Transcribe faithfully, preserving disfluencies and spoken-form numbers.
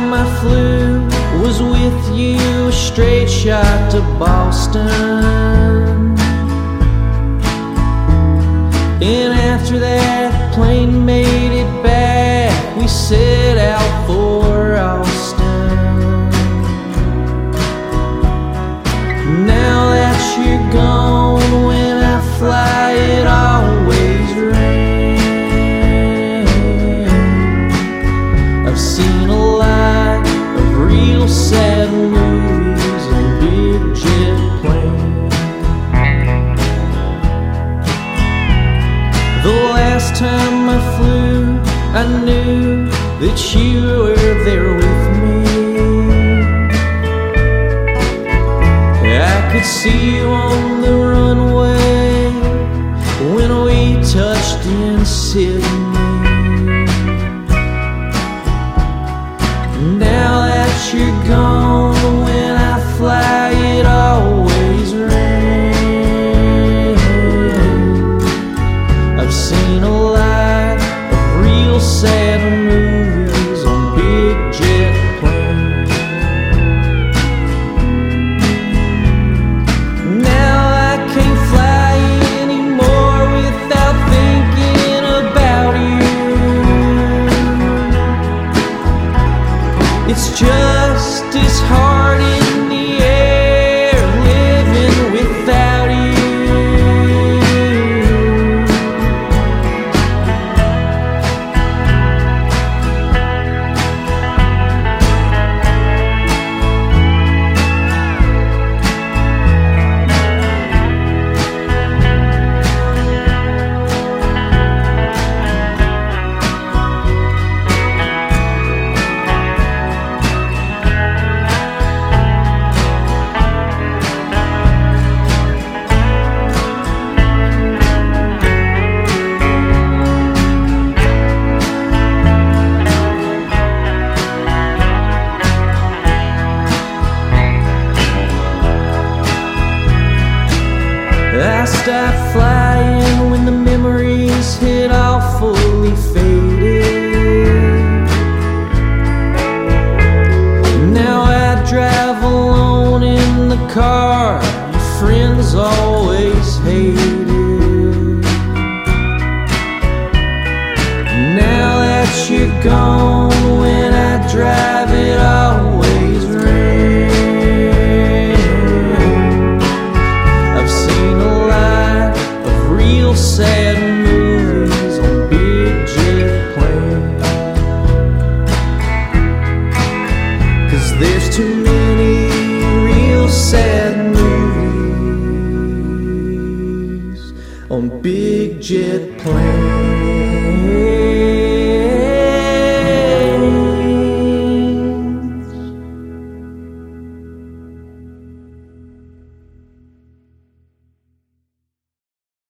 time I flew was with you, a straight shot to Boston. And after that plane made it back, we set out for Austin. Now that you're gone, when I fly it always rains. I've seen a lot of real sad movies on big jet planes. The last time I flew, I knew that you were there with me. I could see you on the runway when we touched in Sydney. Now that you're gone, when I fly it always rains. I've seen a lot of real sad movies on big jet planes. Now I can't fly anymore without thinking about you. It's just as hard in the air living without you. I stopped flying when the memories had all fully faded. Now I drive alone in the car your friends always hated. Now that you're gone, when I drive it always rains. I've seen a lot of real sad movies on big jet planes. 'Cause there's too many real sad movies on big jet planes.